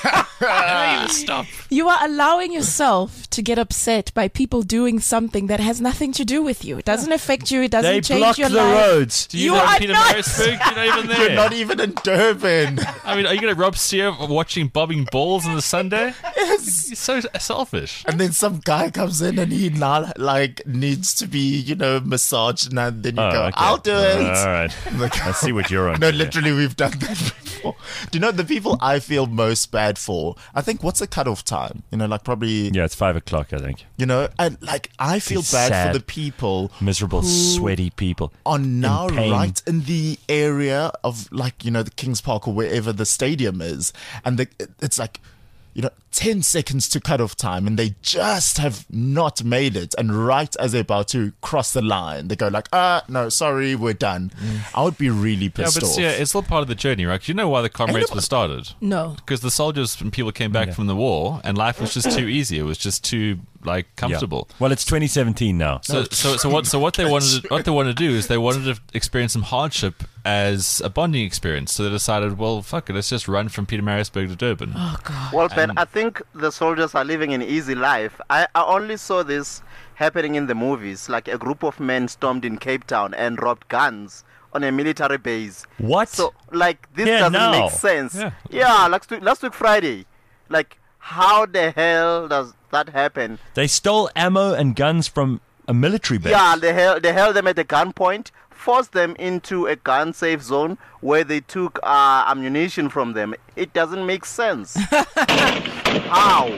Stop. You are allowing yourself to get upset by people doing something that has nothing to do with you. It doesn't affect you. It doesn't They change block your the life. roads. Do you know are Peter not. Marisburg? You're not even there. You're not even in Durban. I mean, are you going to rob Sia watching bobbing balls on the Sunday? Yes. You're so selfish. And then some guy comes in and he now needs to be, massaged, and then you go, okay. I'll do it. All right. I see what you're on. No, to here. literally, we've done that before. Do you know the people I feel most bad for? I think, what's the cutoff time? Probably, Yeah, it's 5 o'clock, I think. and I feel These bad sad, for the people Miserable, who sweaty people. are now pain. right in the area of the King's Park or wherever the stadium is, and it's 10 seconds to cut off time, and they just have not made it, and right as they're about to cross the line, they go no, sorry, we're done. I would be really pissed off. Yeah, it's all part of the journey, right? 'Cause you know why the Comrades were started? No. Because the soldiers and people came back from the war, and life was just too easy. It was just too comfortable. Yeah. Well, it's 2017 now. So what they wanted to do is they wanted to experience some hardship as a bonding experience. So they decided, well, fuck it, let's just run from Peter Marisburg to Durban. Oh God. Well, Ben, I think the soldiers are living an easy life. I only saw this happening in the movies, like a group of men stormed in Cape Town and robbed guns on a military base. What? So, this Yeah, doesn't make sense. Yeah, last week Friday. How the hell does that happen? They stole ammo and guns from a military base. Yeah, they held them at a gunpoint, forced them into a gun-safe zone where they took ammunition from them. It doesn't make sense. How?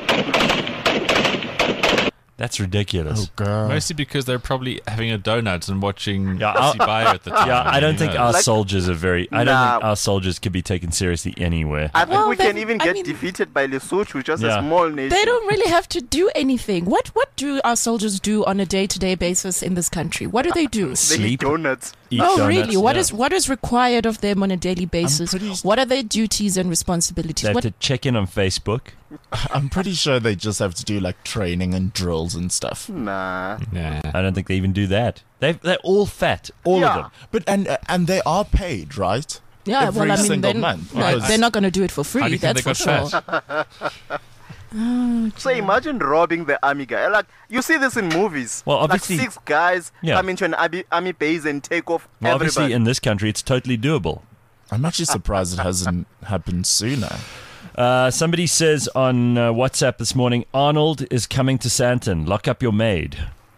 That's ridiculous. Oh, God. Mostly because they're probably having a donut and watching Yeah, Elsie Bayer at the time. Yeah, I don't think our Like- soldiers are very. I don't think our soldiers can be taken seriously anywhere. I think Well, we can then, even I get mean- defeated by Lesotho, just Yeah. a small nation. They don't really have to do anything. What do our soldiers do on a day-to-day basis in this country? What do they do? They eat Sleep. donuts. Eat Oh, donuts, really? What yeah. is required of them on a daily basis? pretty- What are their duties and responsibilities? They have What? to check in on Facebook. I'm pretty sure they just have to do training and drills and stuff. Nah. Yeah. I don't think they even do that. They're all fat, all of them. But and they are paid, right? Yeah, Every well, I mean, single then, month. no, Because- they're not going to do it for free. How do you think That's they for got sure. fat? So imagine robbing the army guy. You see this in movies. Well, obviously- 6 guys Yeah. come into an army base and take off Well, obviously, everybody. in this country, it's totally doable. I'm actually surprised it hasn't happened sooner. Somebody says on WhatsApp this morning, Arnold is coming to Santon. Lock up your maid.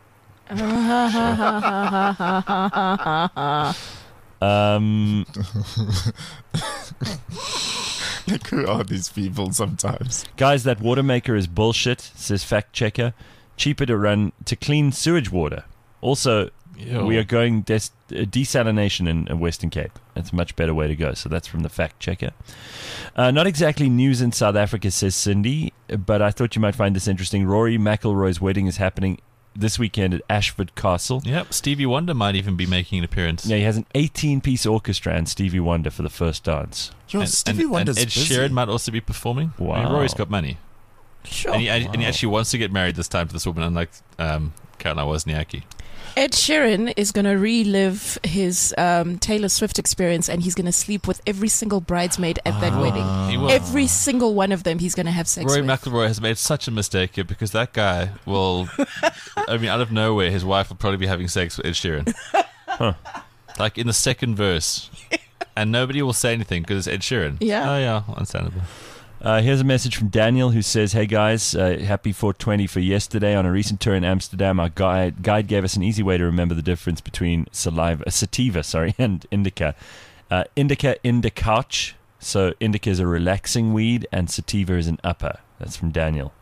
Who are these people sometimes? Guys, that water maker is bullshit, says fact checker. Cheaper to clean sewage water. Also, Ew. we are going desalination in Western Cape. That's a much better way to go. So that's from the fact checker. Not exactly news in South Africa, says Cindy, but I thought you might find this interesting. Rory McIlroy's wedding is happening this weekend at Ashford Castle. Yep, Stevie Wonder might even be making an appearance. Yeah, he has an 18-piece orchestra and Stevie Wonder for the first dance. Yo, Stevie Wonder's and Ed busy. Sheeran might also be performing. I mean, Wow. Rory's got money. Sure. And he actually wants to get married this time to this woman, unlike Caroline Wozniacki. Ed Sheeran is going to relive his Taylor Swift experience, and he's going to sleep with every single bridesmaid at that wedding. He will. Every single one of them he's going to have sex Rory with. McIlroy has made such a mistake here because that guy will, I mean, out of nowhere, his wife will probably be having sex with Ed Sheeran. Like in the second verse. And nobody will say anything because it's Ed Sheeran. Yeah. Oh, yeah, understandable. Here's a message from Daniel who says, "Hey guys, happy 420 for yesterday. On a recent tour in Amsterdam, our guide gave us an easy way to remember the difference between sativa, and indica. Indica, indicauch. So indica is a relaxing weed, and sativa is an upper." That's from Daniel.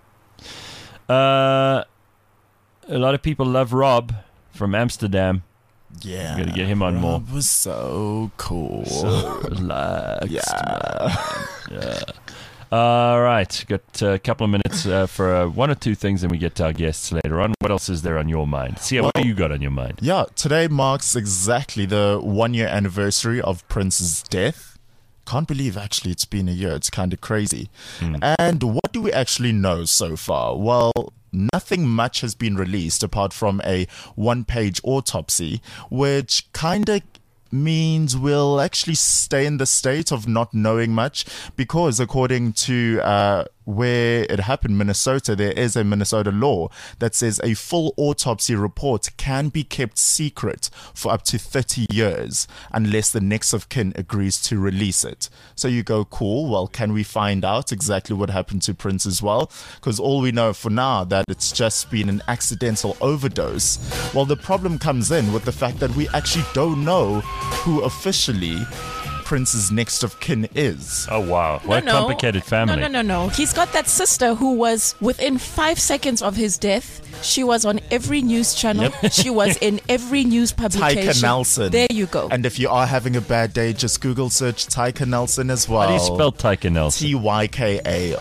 A lot of people love Rob from Amsterdam. Yeah, Gotta get him on more. Rob was so cool. So relaxed. Yeah. Man. Yeah. All right. Got a couple of minutes for one or two things, and we get to our guests later on. What else is there on your mind? See, what do you got on your mind? Yeah, today marks exactly the 1-year anniversary of Prince's death. Can't believe actually it's been a year. It's kind of crazy. And what do we actually know so far? Well, nothing much has been released apart from a 1-page autopsy, which kind of means we'll actually stay in the state of not knowing much, because according to where it happened, Minnesota, there is a Minnesota law that says a full autopsy report can be kept secret for up to 30 years unless the next of kin agrees to release it. So you go, cool, well, can we find out exactly what happened to Prince as well? Because all we know for now that it's just been an accidental overdose. Well, the problem comes in with the fact that we actually don't know who officially Prince's next of kin is. Oh, wow. What a complicated family. No. He's got that sister who was, within 5 seconds of his death, she was on every news channel. Yep. She was in every news publication. Tyka Nelson. There you go. And if you are having a bad day, just Google search Tyka Nelson as well. How do you spell Tyka Nelson? Tyka.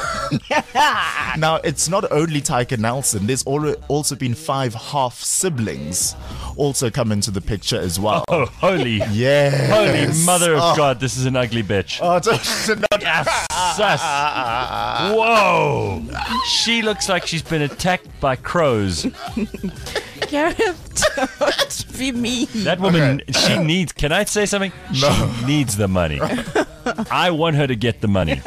Now, it's not only Tyka Nelson. There's also been 5 half siblings also come into the picture as well. Oh, holy. Yes. Holy mother of God, this is an ugly bitch. Oh, Sus. Whoa. She looks like she's been attacked by crows. Gareth, don't be mean. That woman, she needs, can I say something? No. She needs the money. I want her to get the money.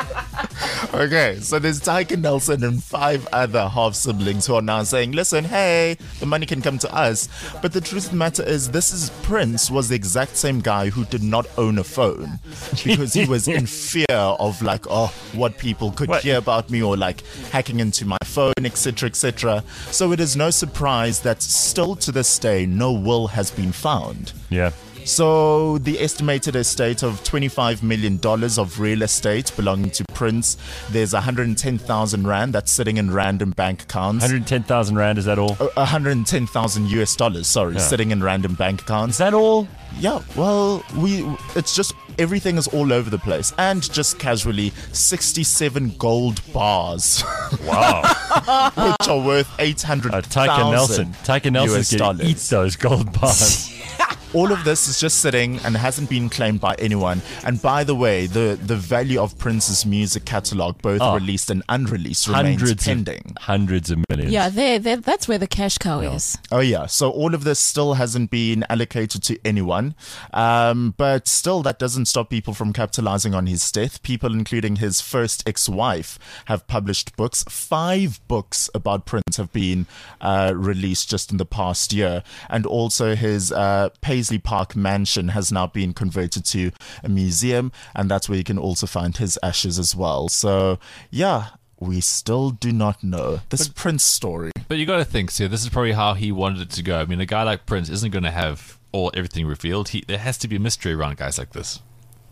Okay, so there's Tyka Nelson and 5 other half siblings who are now saying, listen, hey, the money can come to us. But the truth of the matter is, Prince was the exact same guy who did not own a phone because he was in fear of like, what people could hear about me, or like hacking into my phone, etc., etc. So it is no surprise that still to this day, no will has been found. Yeah. So the estimated estate of $25 million of real estate belonging to Prince, there's 110,000 Rand that's sitting in random bank accounts. 110,000 Rand, is that all? 110,000 US dollars, sorry, sitting in random bank accounts. Is that all? Yeah, well, it's just everything is all over the place. And just casually, 67 gold bars. Wow. Which are worth 800,000 Tyka Nelson's going to eat those gold bars. All of this is just sitting and hasn't been claimed by anyone. And by the way, the value of Prince's music catalog, both released and unreleased, remains pending. Hundreds of millions. Yeah, that's where the cash cow is. Oh, yeah. So all of this still hasn't been allocated to anyone. But still, that doesn't stop people from capitalizing on his death. People, including his first ex-wife, have published books. 5 books about Prince have been released just in the past year. And also his Paisley Park mansion has now been converted to a museum, and that's where you can also find his ashes as well. So, yeah, we still do not know this Prince story. But you got to think, see, this is probably how he wanted it to go. I mean, a guy like Prince isn't going to have everything revealed. There has to be mystery around guys like this.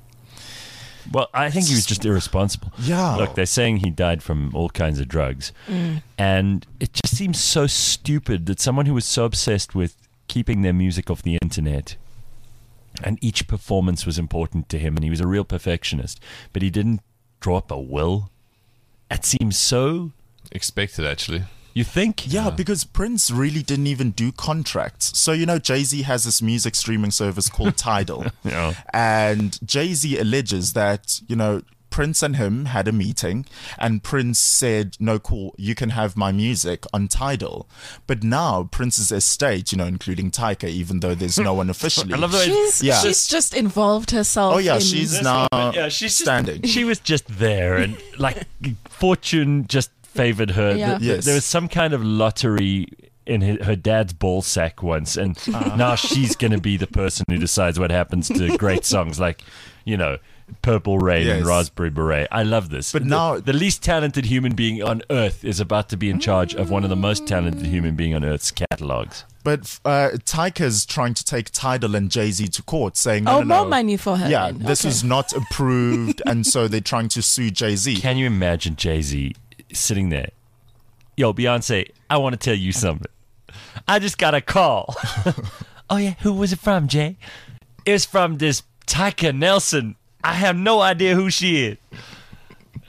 Well, I think he was just irresponsible. Yeah. Look, they're saying he died from all kinds of drugs. And it just seems so stupid that someone who was so obsessed with keeping their music off the internet, and each performance was important to him, and he was a real perfectionist, but he didn't draw up a will. It seems so expected, actually. You think? Yeah, because Prince really didn't even do contracts. So, Jay-Z has this music streaming service called Tidal. Yeah. And Jay-Z alleges that, Prince and him had a meeting, and Prince said, no, cool, you can have my music on Tidal. But now Prince's estate, including Tyka, even though there's no one officially. I love that. She's just involved herself. Oh, yeah, she's now standing. She was just there, and like fortune just favored her. Yeah. Yes. There was some kind of lottery in her dad's ball sack once, and now she's going to be the person who decides what happens to great songs like, Purple Rain and Raspberry Beret. I love this. But now the least talented human being on earth is about to be in charge of one of the most talented human being on earth's catalogs. But Tyka's trying to take Tidal and Jay-Z to court, saying, no, more money for her. Yeah, then. this is not approved, and so they're trying to sue Jay-Z. Can you imagine Jay-Z sitting there? Yo, Beyonce, I want to tell you something. I just got a call. Oh, yeah? Who was it from, Jay? It's from this Tyka Nelson. I have no idea who she is.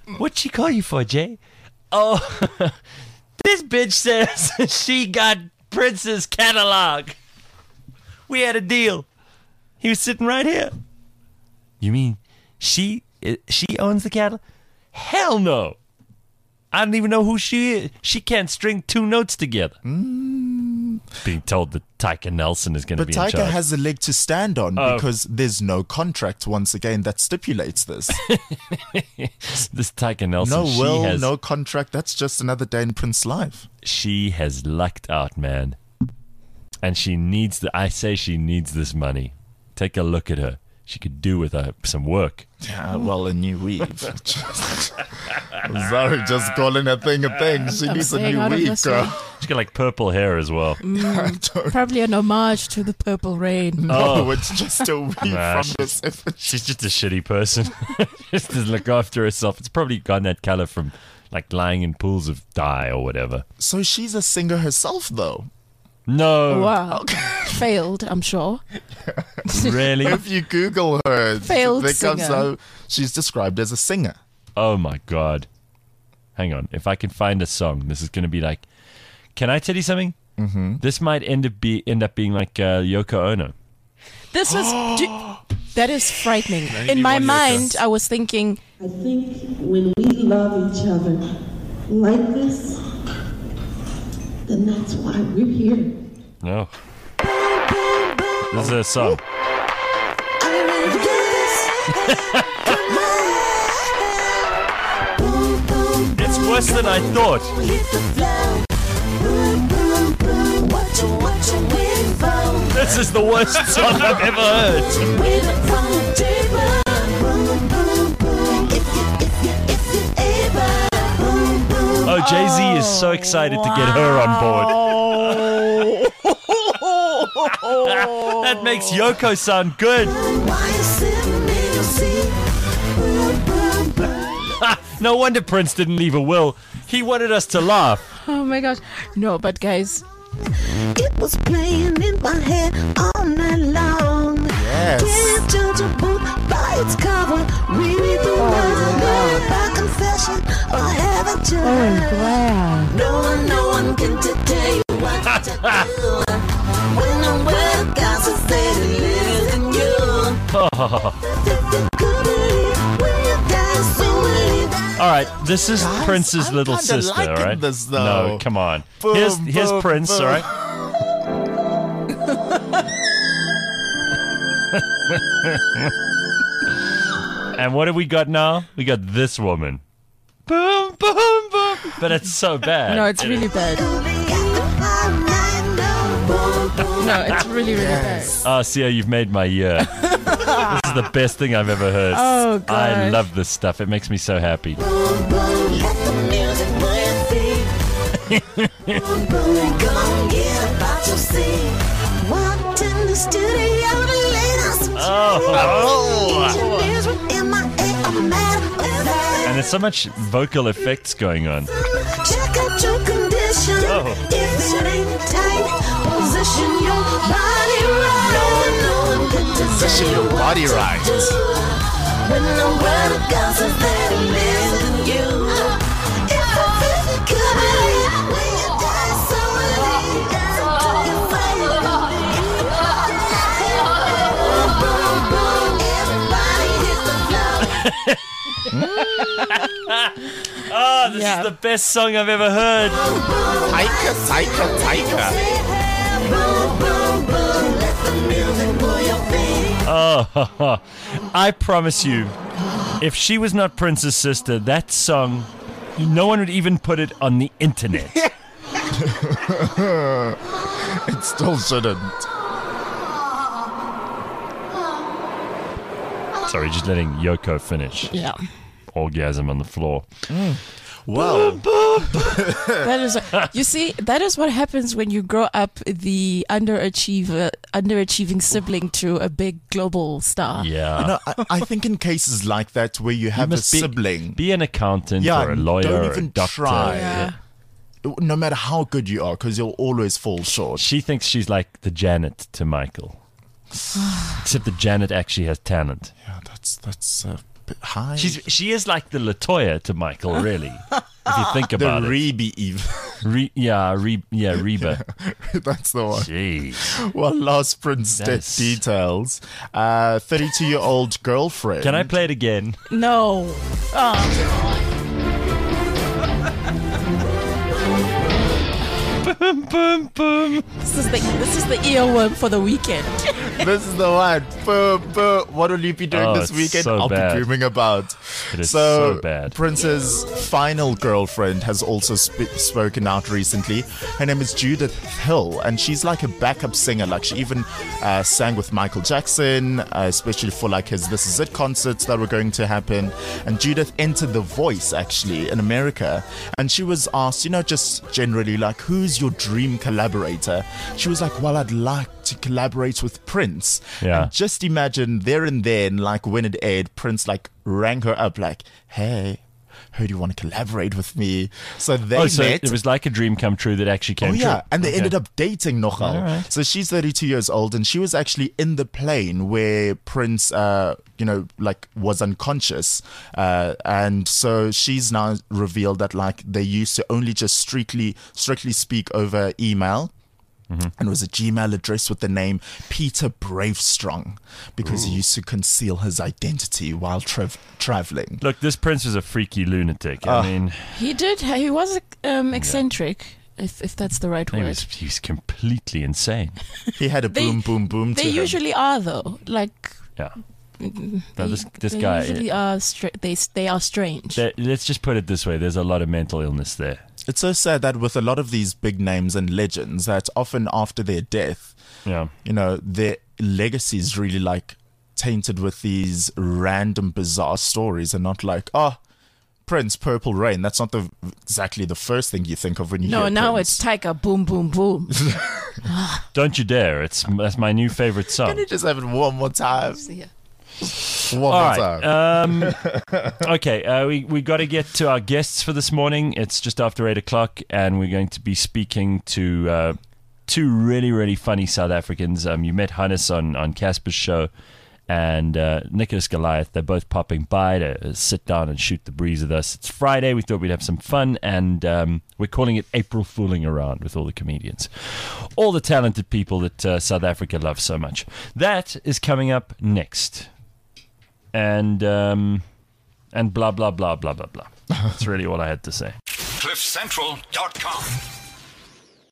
What'd she call you for, Jay? Oh, this bitch says she got Prince's catalog. We had a deal. He was sitting right here. You mean she owns the catalog? Hell no. I don't even know who she is. She can't string two notes together. Being told that Tyka Nelson is going to But be in Tyka charge. has a leg to stand on because there's no contract, once again, that stipulates this. This Tyka Nelson, No will, she has, no contract. That's just another day in Prince's life. she has lucked out, man. And she needs she needs this money. Take a look at her. She could do with some work. Yeah, well, a new weave. Sorry, just calling a thing a thing. She I'm needs a staying new out of weave, this girl. one. She's got like purple hair as well. Probably an homage to the Purple Rain. No, it's just a weave Nah, from this. She's just a shitty person. Just to look after herself. It's probably gotten that color from like lying in pools of dye or whatever. So she's a singer herself, though. No. Wow. Failed, I'm sure. Really? If you Google her, Failed there comes singer. out she's described as a singer. Oh my God. Hang on. If I can find a song, this is going to be like. Can I tell you something? Mm-hmm. This might end up being like Yoko Ono. This was. That is frightening. Maybe In my one mind, I was thinking. I think when we love each other like this, then that's why we're here. No. This is a song. It's worse than I thought. This is the worst song I've ever heard. Oh, Jay-Z is so excited to get her on board. That makes Yoko sound good. No wonder Prince didn't leave a will. He wanted us to laugh. Oh my gosh. No, but guys. It was playing in my head all night long. Yes. Can't judge a book by its cover. Read the words by confession or have a judge. No one can tell you what to do. When the world goes to say to live in All right, this is Prince's little kinda sister, liking all right? this, though. No, come on. Boom, Here's boom, Prince, boom. all right? And what have we got now? We got this woman. Boom, boom, boom. But it's so bad. No, it's really bad. No, it's really, really bad. Oh, Sia, you've made my year. This is the best thing I've ever heard. Oh, God. I love this stuff. It makes me so happy. And there's so much vocal effects going on. Check out your condition. If it ain't tight, position your body right. Position your body right. When the world of God's is there to live in you. If it could believe when you die, so believe you fight. Everybody hit the Oh, this is the best song I've ever heard. Tyka. Oh, I promise you, if she was not Prince's sister, that song, no one would even put it on the internet. It still shouldn't. Sorry, just letting Yoko finish. Yeah. Orgasm on the floor. Well, That is, you see, that is what happens when you grow up the underachieving sibling to a big global star. Yeah. You know, I think in cases like that where you have a must sibling, be an accountant yeah, or a lawyer don't or even a doctor. try. Yeah. No matter how good you are, because you'll always fall short. She thinks she's like the Janet to Michael. Except that Janet actually has talent. Yeah, that's Hi. She is like the LaToya to Michael, really. If you think about the it. Rebe Eve. Reba. That's the one. Jeez. Well, last Prince death details. 32-year-old girlfriend. Can I play it again? No. Boom, boom, boom. This is the earworm for the weekend. This is the one. Boom, boom. What will you be doing this it's weekend? so I'll bad. be booming about. It is so bad. Prince's final girlfriend has also spoken out recently. Her name is Judith Hill, and she's like a backup singer. Like she even sang with Michael Jackson, especially for like his This Is It concerts that were going to happen. And Judith entered The Voice actually in America, and she was asked, just generally like, who's your dream collaborator? She was like, well, I'd like to collaborate with Prince. Yeah. And just imagine there and then, like when it aired, Prince like rang her up like, hey, heard you want to collaborate with me. So they met. It was like a dream come true that actually came true. And they ended up dating nogal. All right. So she's 32 years old, and she was actually in the plane where Prince, was unconscious. And so she's now revealed that like they used to only just strictly speak over email. Mm-hmm. And it was a Gmail address with the name Peter Bravestrong because he used to conceal his identity while traveling. Look, this Prince was a freaky lunatic. I mean, He was eccentric, if that's the right word. He was completely insane. He had a boom, boom, boom. They usually are, though. Like, yeah. They, this they guy usually are they are strange. Let's just put it this way: there's a lot of mental illness there. It's so sad that with a lot of these big names and legends, that often after their death, their legacy is really like tainted with these random bizarre stories, and not like, Prince, Purple Rain. That's not exactly the first thing you think of when you hear now Prince. it's Tiger Boom Boom Boom. Don't you dare! That's my new favorite song. Can you just have it one more time? One All more right. time. Okay, we got to get to our guests for this morning. It's just after 8 o'clock, and we're going to be speaking to two really, really funny South Africans. You met Hannes on Casper's show, and Nicholas Goliath. They're both popping by to sit down and shoot the breeze with us. It's Friday. We thought we'd have some fun, and we're calling it April Fooling Around with all the comedians. All the talented people that South Africa loves so much. That is coming up next. And blah, blah, blah, blah, blah, blah. That's really all I had to say. CliffCentral.com